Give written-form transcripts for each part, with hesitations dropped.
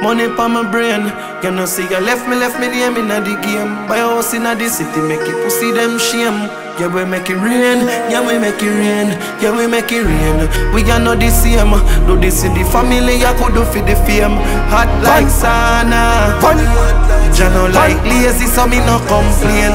Money pa my brain. You know see you left me name in the game. Buy a house in the city, make it pussy them shame. Yeah, we make it rain, yeah, we make it rain, yeah, we make it rain. We are not the same. Do this in the family, I could do for the fame. Hot like sauna. You know like lazy, so me no complain.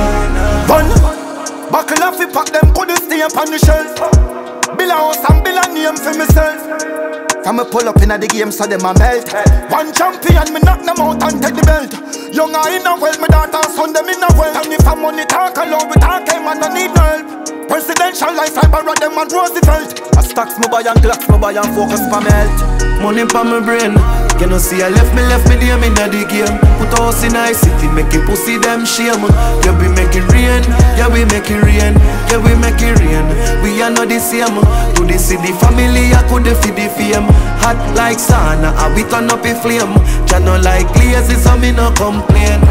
Buckle off, pack them, could stay up on the shelf. Bill a house and bill a name for myself. From me pull up in the game so them a melt. One champion, me knock them out and take the belt. Young a in a well, me daughter son them in a well. And if I money talk alone, we talk him and I need no help. Presidential life, I borrow them and Roosevelt. A stocks me buy and clocks me buy and focus for me health. Money pa my brain. You know see I left me name in the game. Put a house in the city, make it pussy them shame. Yeah, we make it rain, yeah, we make it rain, yeah, we make it rain. We are not the same. Do this in the family, I could feed the fame. Hot like sauna, I we turn up a flame. You know like lazy, so me no complain.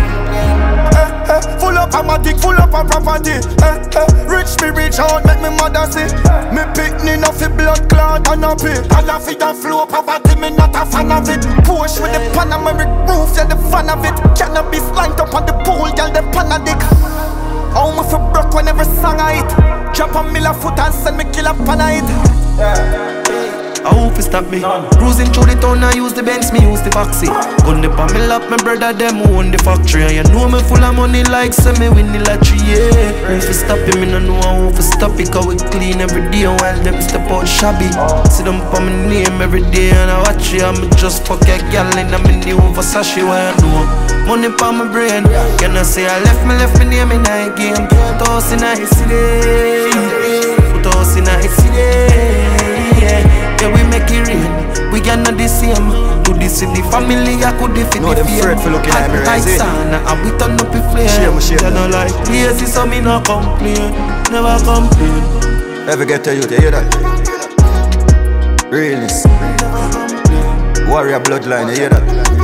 Full up a matic, full up a property. Rich me reach out, make me mother see. Me pick me no fi blood clot and a pit. And a fit a flow poverty, me not a fan of it. Push with the Panameric roof, yeah the fan of it. Cannabis lined up on the pool, girl the panadic. How me fi broke when every song I hit. Drop a mill a foot and send me kill a pan a hit. I hope you stop me. Cruising through the town, I use the Benz, me use the Foxy. Gun the on me lap, my brother them who own the factory. And you know me full of money like say me win the lottery, yeah. If you stop it, me no know how to stop it. Cause we clean every day while them step out shabby. See them on my name every day and I watch it. I'm just fuck a gal in a mini over Sashi, where I know. Money pa my brain. Can I say I left me name in the game. Put us in a city. Put us in a city. Yeah, we make it rain. We are not the same. Do this in the family, I could defeat no, the them afraid for looking at me like rising. sauna, and we turn up a flame. Shame. You know like lazy, so me no complain. Never complain. Ever get to you, you hear that? Realness. Warrior bloodline, you hear that?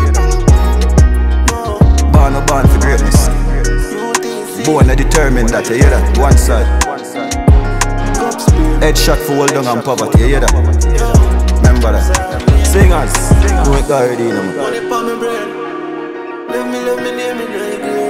Born for greatness. Born and determined that, you hear that? One side. Headshot for hold down and poverty, you hear that? Remember that? Singers, do it already, Money pa my brain. Let me name it.